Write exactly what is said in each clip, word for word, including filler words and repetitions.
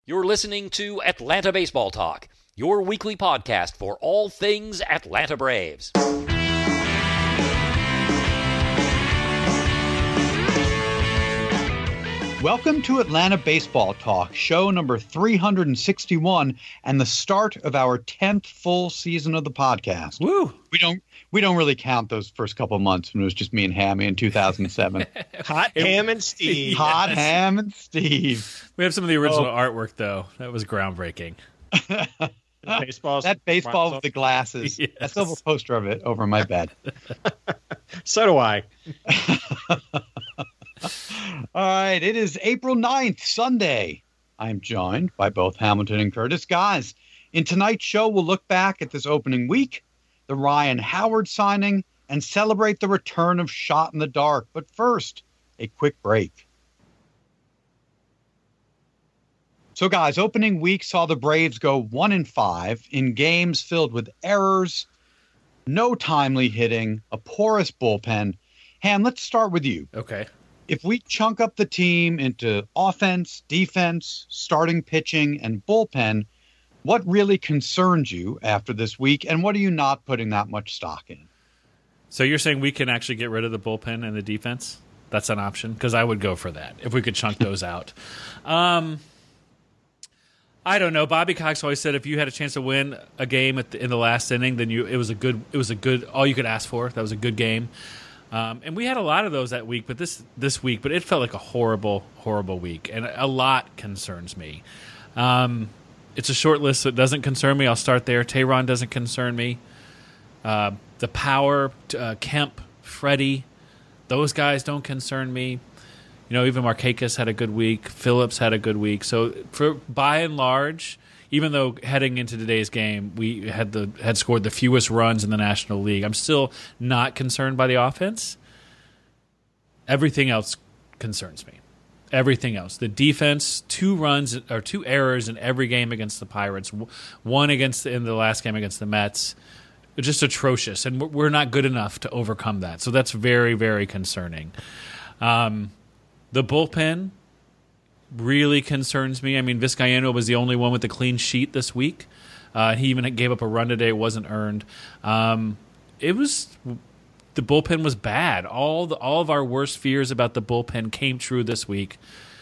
You're listening to Atlanta Baseball Talk, your weekly podcast for all things Atlanta Braves. Welcome to Atlanta Baseball Talk, show number three hundred sixty-one, and the start of our tenth full season of the podcast. Woo! We don't we don't really count those first couple of months when it was just me and Hammy in two thousand seven. Hot Ham and Steve. Hot Ham and Steve. We have some of the original Oh. artwork, though. That was groundbreaking. Baseball's That baseball with the glasses. Yes. I still have a poster of it over my bed. So do I. All right, it is April ninth, Sunday. I'm joined by both Hamilton and Curtis. Guys, in tonight's show, we'll look back at this opening week, the Ryan Howard signing, and celebrate the return of Shot in the Dark. But first, a quick break. So, guys, opening week saw the Braves go one and five in games filled with errors, no timely hitting, a porous bullpen. Ham, let's start with you. Okay. If we chunk up the team into offense, defense, starting pitching, and bullpen, what really concerns you after this week, and what are you not putting that much stock in? So you're saying we can actually get rid of the bullpen and the defense? That's an option? Because I would go for that if we could chunk those out. Um, I don't know. Bobby Cox always said if you had a chance to win a game at the, in the last inning, then you it was a good it was a good all you could ask for. That was a good game. Um, and we had a lot of those that week, but this this week, but it felt like a horrible, horrible week, and a lot concerns me. Um, it's a short list, so it doesn't concern me. I'll start there. Tehran doesn't concern me. Uh, the power, uh, Kemp, Freddie, those guys don't concern me. You know, even Markakis had a good week. Phillips had a good week. So, for by and large, even though heading into today's game we had the had scored the fewest runs in the National League, I'm still not concerned by the offense. Everything else concerns me. Everything else. The defense, two runs or two errors in every game against the Pirates, one against in the last game against the Mets. Just atrocious, and we're not good enough to overcome that. So that's very, very concerning. Um, the bullpen really concerns me. I mean, Vizcaino was the only one with a clean sheet this week. Uh, he even gave up a run today. It wasn't earned. Um, it was the bullpen was bad. All the all of our worst fears about the bullpen came true this week.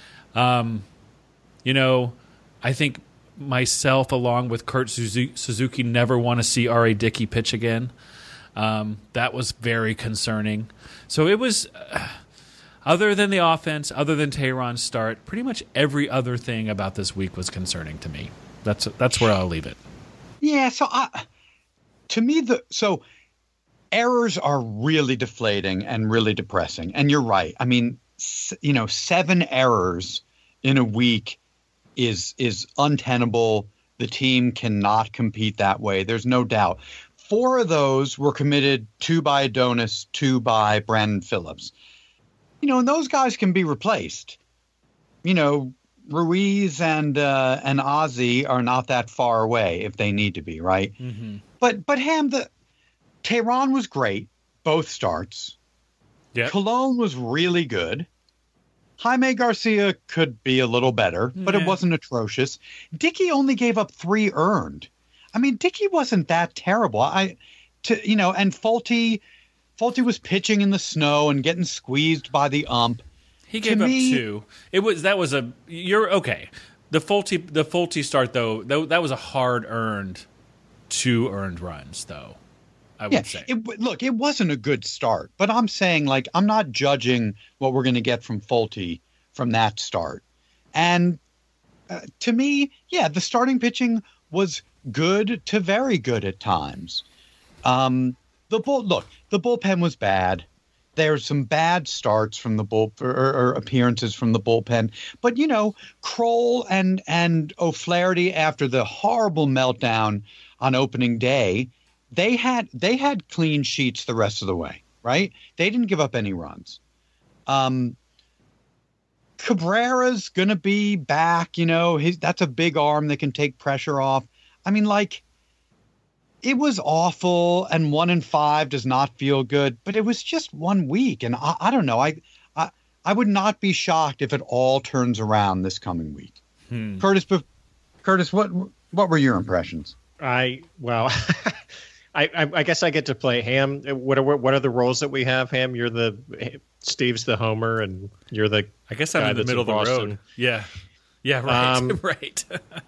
Um, you know, I think myself, along with Kurt Suzuki, never want to see R A. Dickey pitch again. Um, that was very concerning. So it was. Uh, Other than the offense, other than Tehran's start, pretty much every other thing about this week was concerning to me. That's that's where I'll leave it. Yeah, so I, to me, the so errors are really deflating and really depressing. And you're right. I mean, s- you know, seven errors in a week is is untenable. The team cannot compete that way. There's no doubt. Four of those were committed, two by Adonis, two by Brandon Phillips. You know, and those guys can be replaced. You know, Ruiz and uh, and Ozzie are not that far away if they need to be, right? Mm-hmm. But but Ham, the Tehran was great, both starts. Yeah. Colon was really good. Jaime Garcia could be a little better, but Yeah. it wasn't atrocious. Dickey only gave up three earned. I mean, Dickey wasn't that terrible. I, to you know, and Fulte. Fulte was pitching in the snow and getting squeezed by the ump. He To gave up me- two. It was that was a you're okay. The Fulte the Fulte start though that, that was a hard earned two earned runs though. I would Yeah, say. it, look, it wasn't a good start, but I'm saying, like, I'm not judging what we're going to get from Fulte from that start. And uh, to me, yeah, the starting pitching was good to very good at times. Um, the bull, look, the bullpen was bad. There's some bad starts from the bull or, or appearances from the bullpen, but you know, Kroll and and O'Flaherty, after the horrible meltdown on opening day, they had they had clean sheets the rest of the way, right? They didn't give up any runs. Um, Cabrera's gonna be back, you know. His that's a big arm that can take pressure off. I mean, like, it was awful, and one and five does not feel good, but it was just one week, and I, I don't know. I, I I would not be shocked if it all turns around this coming week. Hmm. Curtis, be- Curtis, what what were your impressions? I well, I, I I guess I get to play Ham. What are what are the roles that we have? Ham, you're the Steve's the Homer, and you're the. I guess I'm guy in the that's middle of the Boston. road. Yeah, yeah, right, Um, right.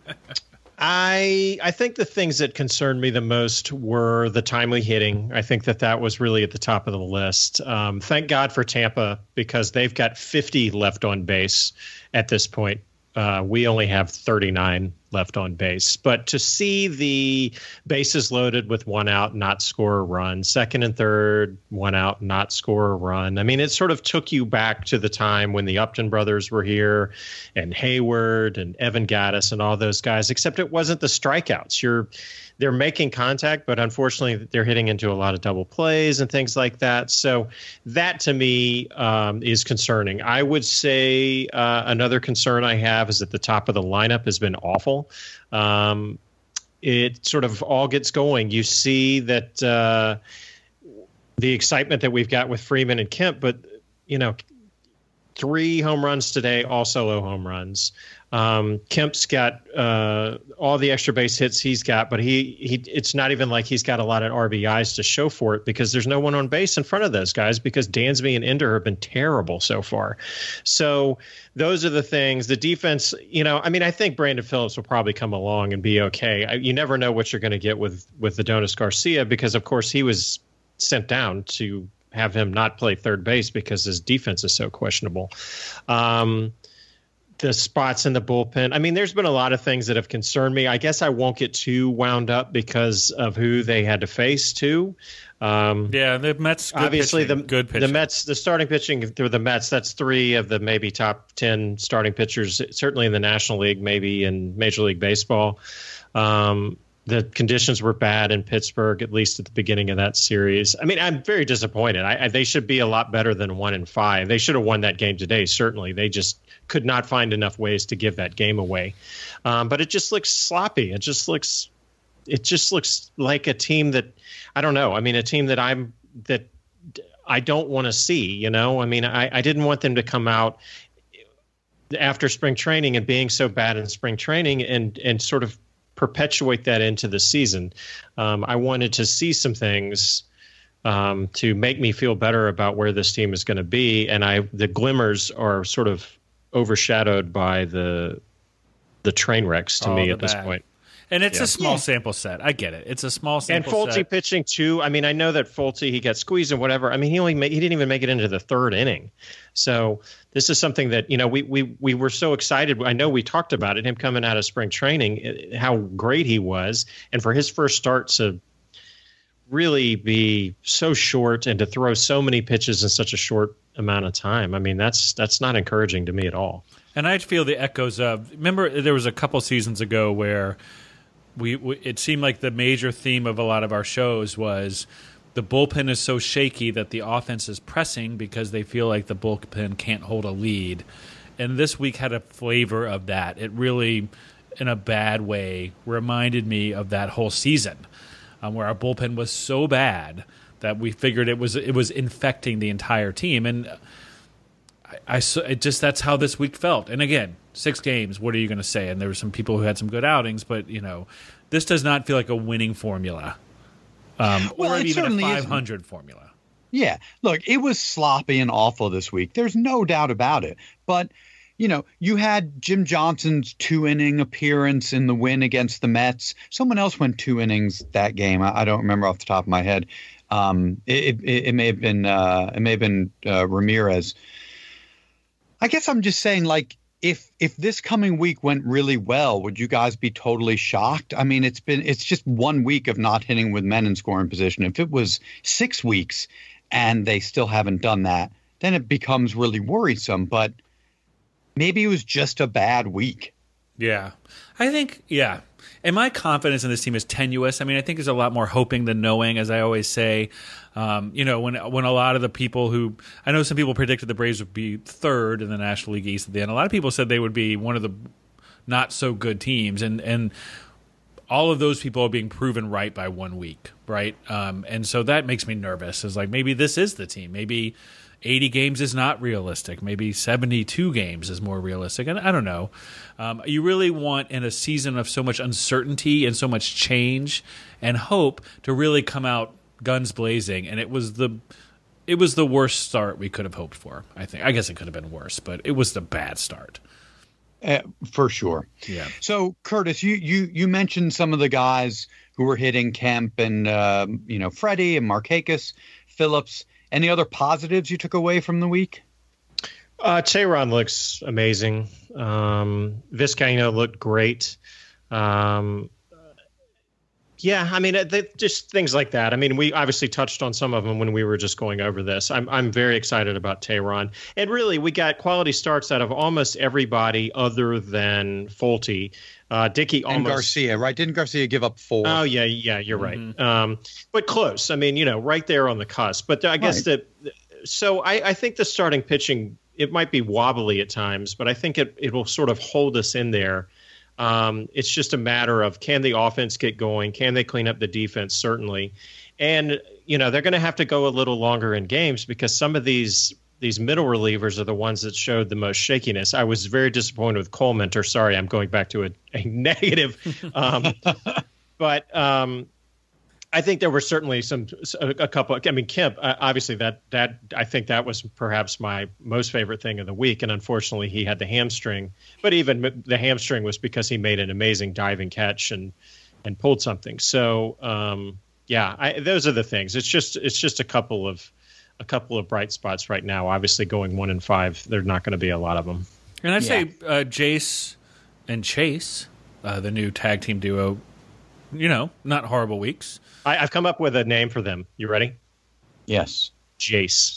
I I think the things that concerned me the most were the timely hitting. I think that that was really at the top of the list. Um, thank God for Tampa, because they've got fifty left on base at this point. Uh, we only have thirty-nine left on base. But to see the bases loaded with one out, not score a run, second and third, one out, not score a run. I mean, it sort of took you back to the time when the Upton brothers were here and Hayward and Evan Gattis and all those guys, except it wasn't the strikeouts. You're They're making contact, but unfortunately they're hitting into a lot of double plays and things like that. So that to me um, is concerning. I would say uh, another concern I have is that the top of the lineup has been awful. Um, it sort of all gets going. You see that uh, the excitement that we've got with Freeman and Kemp, but, you know, three home runs today, all solo home runs. Um, Kemp's got uh, all the extra base hits he's got, but he he it's not even like he's got a lot of R B Is to show for it, because there's no one on base in front of those guys, because Dansby and Ender have been terrible so far. So those are the things. The defense, you know, I mean, I think Brandon Phillips will probably come along and be okay. I, you never know what you're going to get with with Adonis Garcia, because of course he was sent down to have him not play third base because his defense is so questionable. Um, the spots in the bullpen. I mean, there's been a lot of things that have concerned me. I guess I won't get too wound up because of who they had to face too. Um, yeah, the Mets. Good obviously, pitching, the good pitching. the Mets, the starting pitching through the Mets. That's three of the maybe top ten starting pitchers, certainly in the National League, maybe in Major League Baseball. Um, The conditions were bad in Pittsburgh, at least at the beginning of that series. I mean, I'm very disappointed. I, I, they should be a lot better than one and five. They should have won that game today, certainly. They just could not find enough ways to give that game away. Um, but it just looks sloppy. It just looks, it just looks like a team that, I don't know. I mean, a team that I'm that I don't want to see. You know, I mean, I, I didn't want them to come out after spring training and being so bad in spring training and and sort of perpetuate that into the season. Um, I wanted to see some things um, to make me feel better about where this team is going to be, and I the glimmers are sort of overshadowed by the the train wrecks to Oh, me the at this bad. point. And it's Yeah. a small Yeah. sample set. I get it. It's a small And sample Fulte set. pitching too. I mean, I know that Fulte, he got squeezed and whatever. I mean, he only made, he didn't even make it into the third inning. So this is something that, you know, we we we were so excited. I know we talked about it, him coming out of spring training, eh, how great he was, and for his first start to really be so short and to throw so many pitches in such a short amount of time. I mean, that's that's not encouraging to me at all. And I feel the echoes of. Remember, there was a couple seasons ago where we, we it seemed like the major theme of a lot of our shows was the bullpen is so shaky that the offense is pressing because they feel like the bullpen can't hold a lead. And this week had a flavor of that. It really, in a bad way, reminded me of that whole season, um, where our bullpen was so bad that we figured it was it was infecting the entire team. And I, I it just that's how this week felt. And again, six games. What are you going to say? And there were some people who had some good outings, but you know, this does not feel like a winning formula, um, Well, or it even a certainly five hundred formula. Yeah, look, it was sloppy and awful this week. There's no doubt about it. But, you know, you had Jim Johnson's two-inning appearance in the win against the Mets. Someone else went two innings that game. I, I don't remember off the top of my head. Um, it, it, it may have been uh, it may have been uh, Ramirez. I guess I'm just saying, like, if if this coming week went really well, would you guys be totally shocked? I mean, it's been it's just one week of not hitting with men in scoring position. If it was six weeks and they still haven't done that, then it becomes really worrisome. But maybe it was just a bad week. Yeah, I think yeah. And my confidence in this team is tenuous. I mean, I think there's a lot more hoping than knowing, as I always say. Um, you know, when when a lot of the people who I know some people predicted the Braves would be third in the National League East at the end. A lot of people said they would be one of the not so good teams, and and all of those people are being proven right by one week, right? Um, and so that makes me nervous. Is like maybe this is the team. Maybe eighty games is not realistic. Maybe seventy-two games is more realistic. And I don't know. Um, you really want, in a season of so much uncertainty and so much change and hope, to really come out guns blazing. And it was the it was the worst start we could have hoped for, I think. I guess it could have been worse, but it was the bad start. Uh, for sure. Yeah. So, Curtis, you, you, you mentioned some of the guys who were hitting, Kemp and, uh, you know, Freddie and Markakis, Phillips. Any other positives you took away from the week? Uh, Tehran looks amazing. Um, Vizcaino looked great. Um, yeah, I mean, they, just things like that. I mean, we obviously touched on some of them when we were just going over this. I'm I'm very excited about Tehran. And really, we got quality starts out of almost everybody other than Folty. Uh, Dickey almost. And Garcia, right? Didn't Garcia give up four? Oh, yeah, yeah, you're Mm-hmm. right. Um, but close. I mean, you know, right there on the cusp. But I guess Right. that – so I, I think the starting pitching, it might be wobbly at times, but I think it, it will sort of hold us in there. Um, it's just a matter of, can the offense get going? Can they clean up the defense? Certainly. And, you know, they're going to have to go a little longer in games because some of these these middle relievers are the ones that showed the most shakiness. I was very disappointed with Coleman. Sorry, I'm going back to a, a negative. Um, but um, I think there were certainly some a, a couple. I mean, Kemp, uh, obviously that that I think that was perhaps my most favorite thing of the week, and unfortunately he had the hamstring. But even the hamstring was because he made an amazing diving catch and and pulled something. So um, yeah, I, those are the things. It's just it's just a couple of a couple of bright spots right now. Obviously, going one and five, there's not going to be a lot of them. And I'd Yeah. say uh, Jace and Chase, uh, the new tag team duo, you know, not horrible weeks. I, I've come up with a name for them. You ready? Yes. Jace.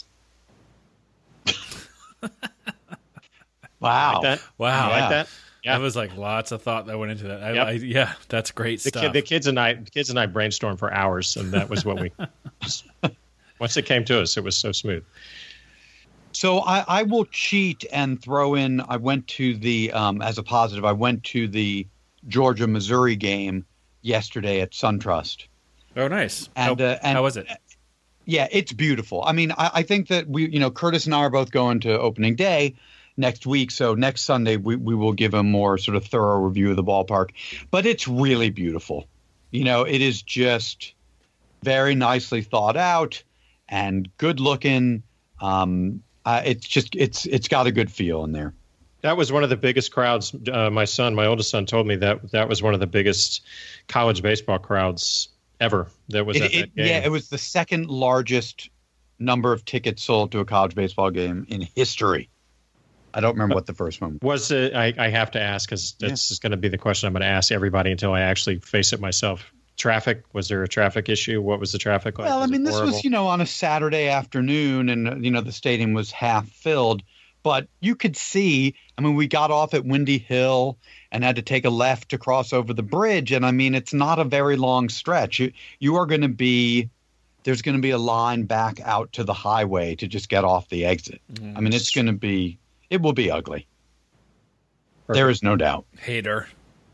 Wow. Like that? Wow. You like that? Yeah. That was like lots of thought that went into that. I, Yep. I, yeah, that's great The, stuff. kid, the kids and I, the kids and I brainstormed for hours, and that was what we. Once it came to us, it was so smooth. So I, I will cheat and throw in. I went to the um, as a positive. I went to the Georgia Missouri game yesterday at SunTrust. Oh, nice. And, how, uh, and- how was it? Yeah, it's beautiful. I mean, I, I think that we, you know, Curtis and I are both going to opening day next week. So next Sunday we, we will give a more sort of thorough review of the ballpark. But it's really beautiful. You know, it is just very nicely thought out and good looking. Um, uh, it's just it's it's got a good feel in there. That was one of the biggest crowds. Uh, my son, my oldest son, told me that that was one of the biggest college baseball crowds ever. That was It, at it, that game. yeah, it was the second largest number of tickets sold to a college baseball game in history. I don't remember what the first one was. Was it, I, I have to ask because this is going to be the question I'm going to ask everybody until I actually face it myself. Traffic? Was there a traffic issue? What was the traffic like? Well, I Was it mean, this horrible? was, you know, on a Saturday afternoon and, uh, you know, the stadium was half filled. But you could see, I mean, we got off at Windy Hill and had to take a left to cross over the bridge. And I mean, it's not a very long stretch. You, you are going to be, there's going to be a line back out to the highway to just get off the exit. I mean, it's going to be, it will be ugly. There is no doubt. Hater.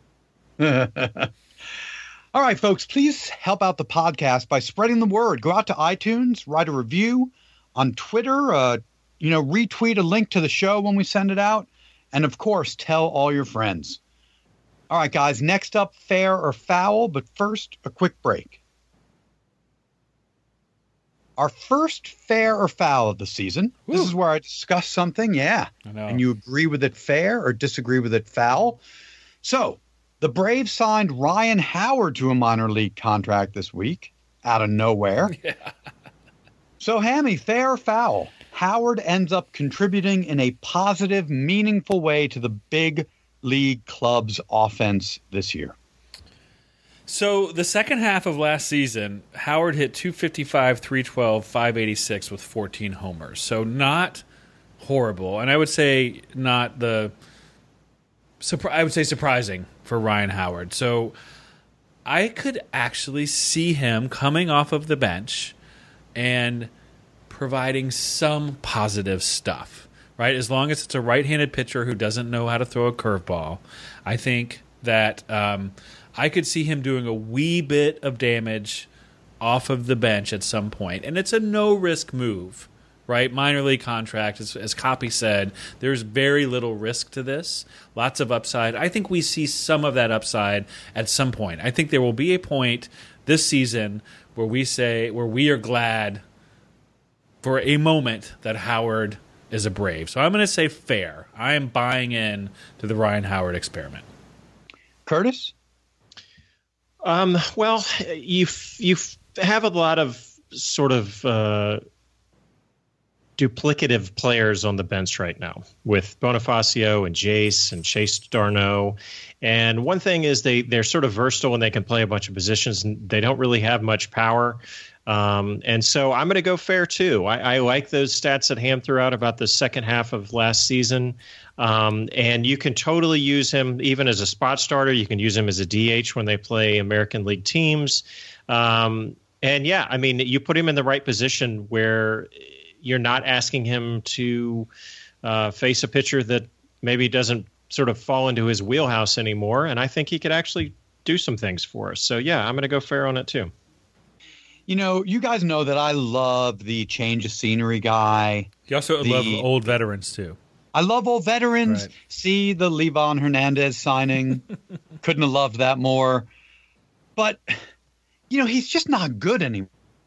All right, folks, please help out the podcast by spreading the word. Go out to iTunes, write a review on Twitter, uh, you know, retweet a link to the show when we send it out. And, of course, tell all your friends. All right, guys, next up, fair or foul. But first, a quick break. Our first fair or foul of the season. This Woo. is where I discuss something, yeah. I know. And you agree with it fair or disagree with it foul. So, the Braves signed Ryan Howard to a minor league contract this week out of nowhere. Yeah. So, Hammy, fair or foul? Howard ends up contributing in a positive, meaningful way to the big league club's offense this year. So the second half of last season, Howard hit two fifty-five, three twelve, five eighty-six with fourteen homers. So not horrible, and I would say not the. Surpri- I would say surprising for Ryan Howard. So I could actually see him coming off of the bench and providing some positive stuff, right? As long as it's a right-handed pitcher who doesn't know how to throw a curveball, I think that um, I could see him doing a wee bit of damage off of the bench at some point. And it's a no-risk move, right? Minor league contract, as, as Copy said, there's very little risk to this, lots of upside. I think we see some of that upside at some point. I think there will be a point this season where we say, where we are glad for a moment that Howard is a Brave. So I'm going to say fair. I am buying in to the Ryan Howard experiment. Curtis? Um, well, you you have a lot of sort of uh, duplicative players on the bench right now with Bonifacio and Jace and Chase d'Arnaud. And one thing is they, they're sort of versatile and they can play a bunch of positions, and they don't really have much power. Um, and so I'm going to go fair, too. I, I like those stats that Ham threw out about the second half of last season. Um, and you can totally use him even as a spot starter. You can use him as a D H when they play American League teams. Um, and, yeah, I mean, you put him in the right position where you're not asking him to uh, face a pitcher that maybe doesn't sort of fall into his wheelhouse anymore. And I think he could actually do some things for us. So, yeah, I'm going to go fair on it, too. You know, you guys know that I love the change of scenery guy. You also the, love old veterans, too. I love old veterans. Right. See the Levon Hernandez signing. Couldn't have loved that more. But, you know, he's just not good anymore.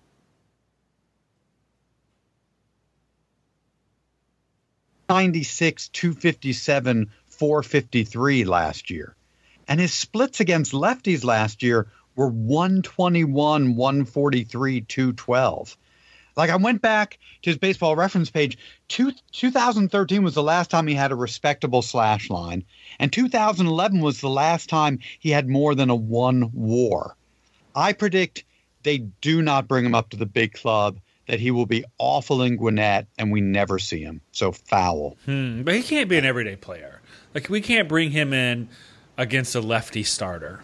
ninety-six, two fifty-seven, four fifty-three last year. And his splits against lefties last year were one twenty-one, one forty-three, two twelve. Like, I went back to his baseball reference page. Two, two thousand thirteen was the last time he had a respectable slash line. And two thousand eleven was the last time he had more than a one WAR. I predict they do not bring him up to the big club, that he will be awful in Gwinnett, and we never see him. So foul. Hmm, but he can't be an everyday player. Like, we can't bring him in against a lefty starter.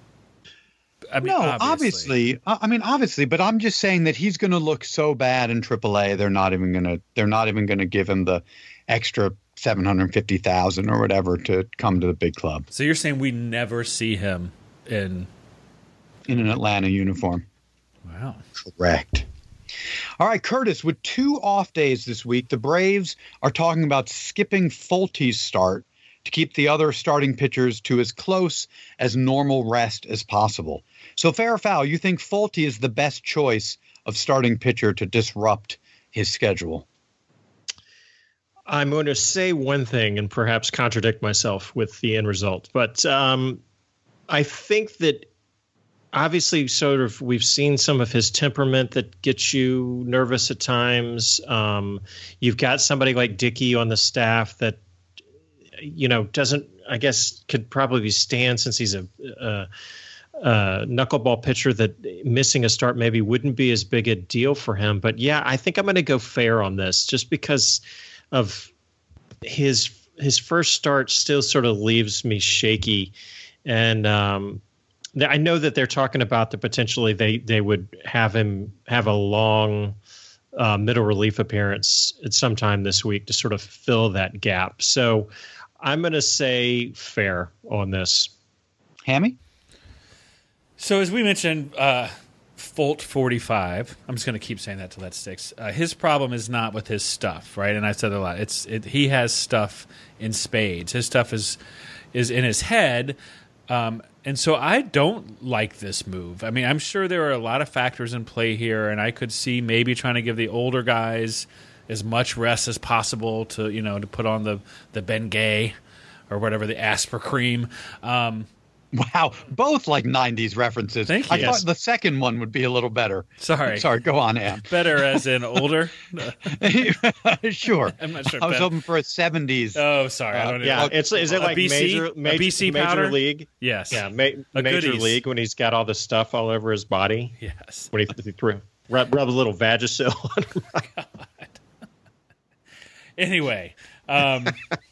I mean, no, obviously. obviously. I mean, obviously, but I'm just saying that he's going to look so bad in triple A. They're not even going to. They're not even going to give him the extra seven hundred fifty thousand or whatever to come to the big club. So you're saying we never see him in in an Atlanta uniform? Wow, correct. All right, Curtis. With two off days this week, the Braves are talking about skipping Fulte's start to keep the other starting pitchers to as close as normal rest as possible. So, fair or foul, you think Fulte is the best choice of starting pitcher to disrupt his schedule? I'm going to say one thing and perhaps contradict myself with the end result. But um, I think that obviously sort of we've seen some of his temperament that gets you nervous at times. Um, you've got somebody like Dickey on the staff that, you know, doesn't, I guess, could probably stand since he's a, a, a knuckleball pitcher, that missing a start maybe wouldn't be as big a deal for him. But yeah, I think I'm going to go fair on this just because of his his first start still sort of leaves me shaky. And um, I know that they're talking about the potentially they, they would have him have a long uh, middle relief appearance at some time this week to sort of fill that gap. So I'm going to say fair on this. Hammy? So as we mentioned, uh, Folt forty-five, I'm just going to keep saying that till that sticks. Uh, his problem is not with his stuff, right? And I said a lot. It's it, he has stuff in spades. His stuff is is in his head. Um, and so I don't like this move. I mean, I'm sure there are a lot of factors in play here, and I could see maybe trying to give the older guys as much rest as possible to, you know, to put on the, the Bengay or whatever, the Asper cream. Um, wow, both like nineties references. Thank you. I Yes. thought the second one would be a little better. Sorry. Sorry, go on, Am. Better as in older? Sure. I'm not sure. I was better. hoping for a seventies. Oh, sorry. I don't Uh, yeah, know. it's is it A like B C? major A major, B C major powder? league? Yes. Yeah, ma- A major goodies. league when he's got all the stuff all over his body. Yes. When he, he threw, rub, rub a little Vagisil on him. Anyway, um,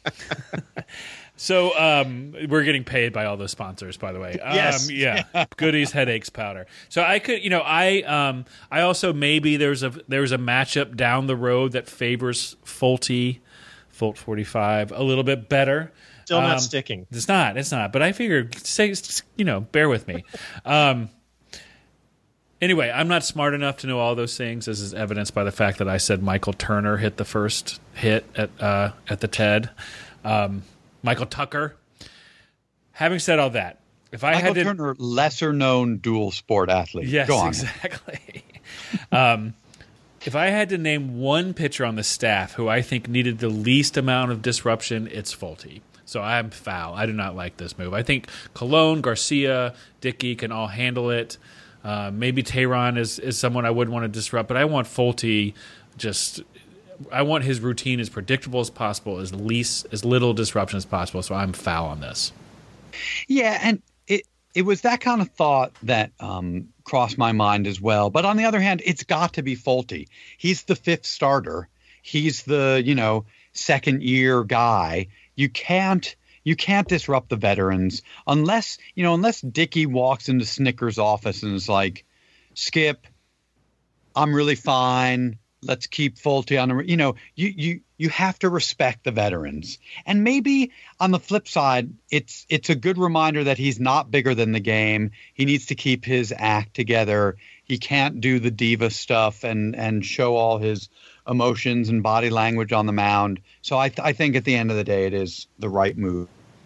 so um, we're getting paid by all those sponsors, by the way. Um, Yes. yeah. Goodies headaches powder. So I could, you know, I um, I also maybe there's a there's a matchup down the road that favors Fulte, Folt forty-five a little bit better. Still not Um, sticking. It's not. It's not. But I figured, say, you know, bear with me. Um, Anyway, I'm not smart enough to know all those things, as is evidenced by the fact that I said Michael Turner hit the first hit at uh, at the TED. Um, Michael Tucker. Having said all that, if I Michael had to, Turner, lesser known dual sport athlete. yes, Go on. exactly. um, if I had to name one pitcher on the staff who I think needed the least amount of disruption, it's Folty. So I'm foul. I do not like this move. I think Colon, Garcia, Dickey can all handle it. Uh, maybe Tehran is, is someone I wouldn't want to disrupt, but I want Folty just – I want his routine as predictable as possible, as least as little disruption as possible, so I'm foul on this. Yeah, and it it was that kind of thought that um, crossed my mind as well. But on the other hand, it's got to be Folty. He's the fifth starter. He's the, you know, second-year guy. You can't – You can't disrupt the veterans unless, you know, unless Dickey walks into Snicker's office and is like, Skip, I'm really fine. Let's keep Folty on the, you know, you, you, you have to respect the veterans. And maybe on the flip side, it's, it's a good reminder that he's not bigger than the game. He needs to keep his act together. He can't do the diva stuff and, and show all his emotions and body language on the mound. So I, th- I think at the end of the day, it is the right move.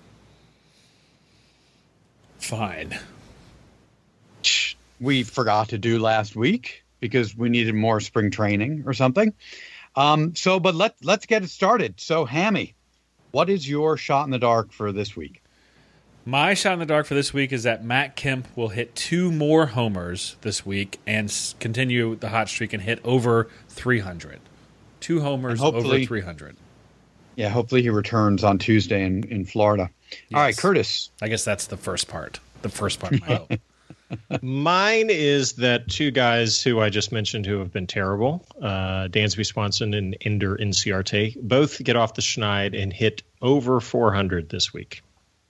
Fine. We forgot to do last week because we needed more spring training or something. Um, so, but let, let's get it started. So, Hammy, what is your shot in the dark for this week? My shot in the dark for this week is that Matt Kemp will hit two more homers this week and s- continue the hot streak and hit over three hundred. Two homers over three hundred. Yeah, hopefully he returns on Tuesday in, in Florida. Yes. All right, Curtis. I guess that's the first part. The first part of my hope. Mine is that two guys who I just mentioned who have been terrible, uh, Dansby Swanson and Ender Inciarte, both get off the schneid and hit over four hundred this week.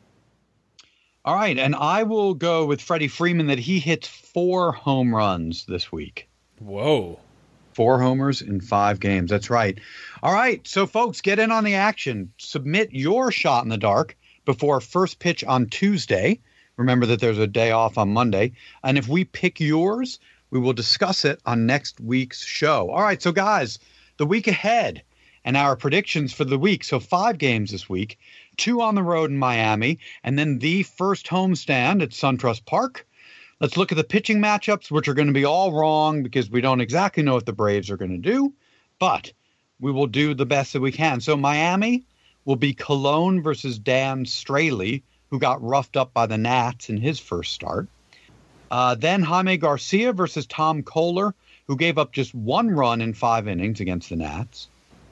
All right, and I will go with Freddie Freeman that he hits four home runs this week. Whoa. Four homers in five games. That's right. All right, so folks, get in on the action. Submit your shot in the dark before first pitch on Tuesday. Remember that there's a day off on Monday. And if we pick yours, we will discuss it on next week's show. All right, so guys, the week ahead and our predictions for the week. So five games this week, two on the road in Miami, and then the first homestand at SunTrust Park. Let's look at the pitching matchups, which are going to be all wrong because we don't exactly know what the Braves are going to do, but we will do the best that we can. So Miami will be Colon versus Dan Straley, who got roughed up by the Nats in his first start. Uh, then Jaime Garcia versus Tom Kohler, who gave up just one run in five innings against the Nats.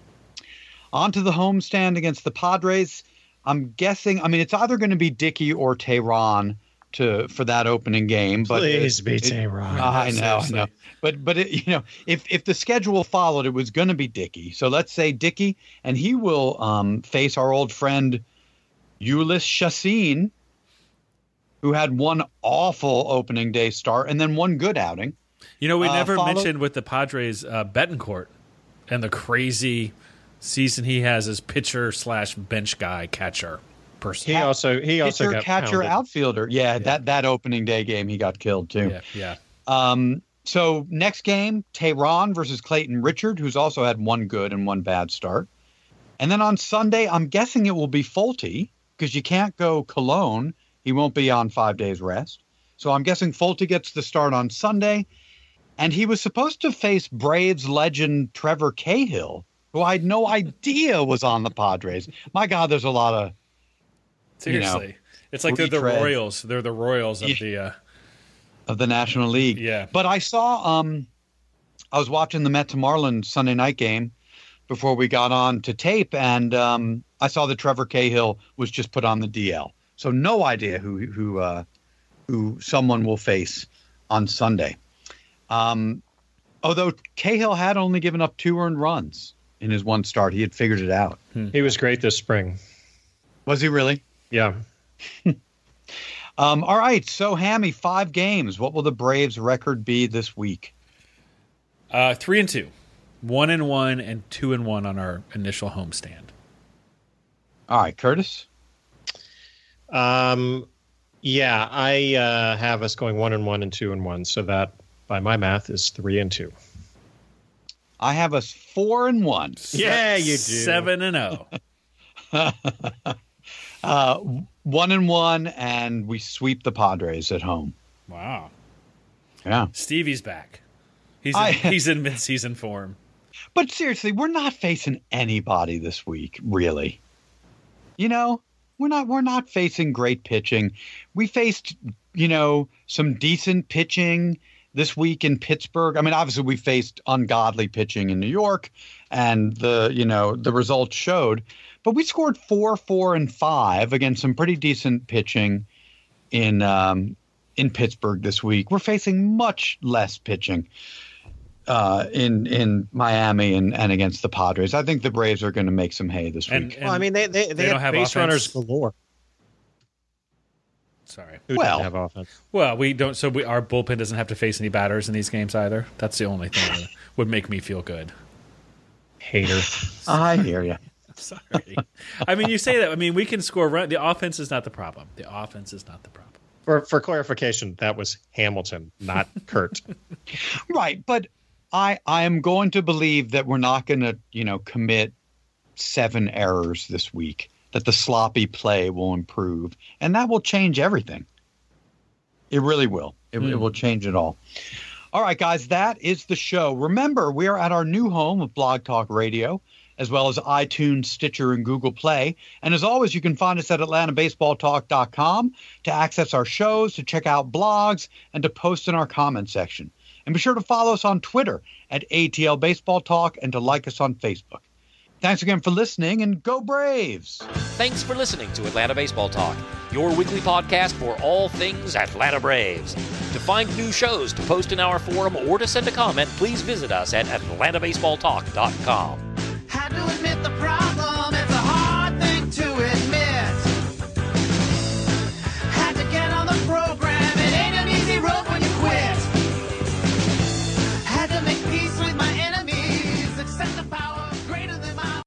On to the homestand against the Padres. I'm guessing, I mean, it's either going to be Dickey or Tehran to for that opening game. But Please it, be it, Tehran. I know, I know. But, but it, you know, if, if the schedule followed, it was going to be Dickey. So let's say Dickey, and he will um, face our old friend Ulyss Chassin, who had one awful opening day start and then one good outing. You know, we Uh, never follow- mentioned with the Padres uh, Betancourt and the crazy season he has as pitcher slash bench guy catcher person. He also he also Pitcher, got catcher, pounded. outfielder. Yeah, that that opening day game he got killed too. Yeah, yeah. Um, so next game, Tehran versus Clayton Richard, who's also had one good and one bad start. And then on Sunday, I'm guessing it will be Folty because you can't go Colon. He won't be on five days rest. So I'm guessing Folty gets the start on Sunday. And he was supposed to face Braves legend Trevor Cahill, who I had no idea was on the Padres. My God, there's a lot of Seriously. You know, it's like they're the retread. Royals. They're the Royals of Yeah. the uh, of the National League. Yeah. But I saw, um, I was watching the Mets to Marlins Sunday night game before we got on to tape, and um, I saw that Trevor Cahill was just put on the D L. So no idea who who uh, who someone will face on Sunday. Um, although Cahill had only given up two earned runs in his one start, he had figured it out. He was great this spring. Was he really? Yeah. Um, all right, so Hammy, five games. What will the Braves' record be this week? uh, three and two, one and one, and two and one on our initial homestand. All right, Curtis. Um, yeah, I uh, have us going one and one and two and one, so that by my math, is three and two. I have us four and one. Yeah, you do. Seven and oh. uh, one and one, and we sweep the Padres at home. Wow. Yeah. Stevie's back. He's in, I, he's in mid-season form. But seriously, we're not facing anybody this week, really. You know, we're not we're not facing great pitching. We faced, you know, some decent pitching this week in Pittsburgh. I mean, obviously we faced ungodly pitching in New York, and the, you know, the results showed. But we scored four, four, and five against some pretty decent pitching in um, in Pittsburgh this week. We're facing much less pitching uh, in in Miami and, and against the Padres. I think the Braves are going to make some hay this And- week. and Well, I mean, they they, they, they have don't have base offense. runners galore. Sorry. Who Well- doesn't have offense? Well, we don't. So we, our bullpen doesn't have to face any batters in these games either. That's the only thing that would make me feel good. Hater. I hear you. Sorry. I mean, you say that. I mean, we can score run. The offense is not the problem. The offense is not the problem. For for clarification, that was Hamilton, not Kurt. Right, but I I am going to believe that we're not going to, you know, commit seven errors this week, that the sloppy play will improve, and that will change everything. It really will. It, Mm. it will change it all. All right, guys, that is the show. Remember, we are at our new home of Blog Talk Radio, as well as iTunes, Stitcher, and Google Play. And as always, you can find us at atlanta baseball talk dot com to access our shows, to check out blogs, and to post in our comment section. And be sure to follow us on Twitter at A T L Baseball Talk and to like us on Facebook. Thanks again for listening, and go Braves! Thanks for listening to Atlanta Baseball Talk, your weekly podcast for all things Atlanta Braves. To find new shows, to post in our forum, or to send a comment, please visit us at atlanta baseball talk dot com. Had to admit the problem.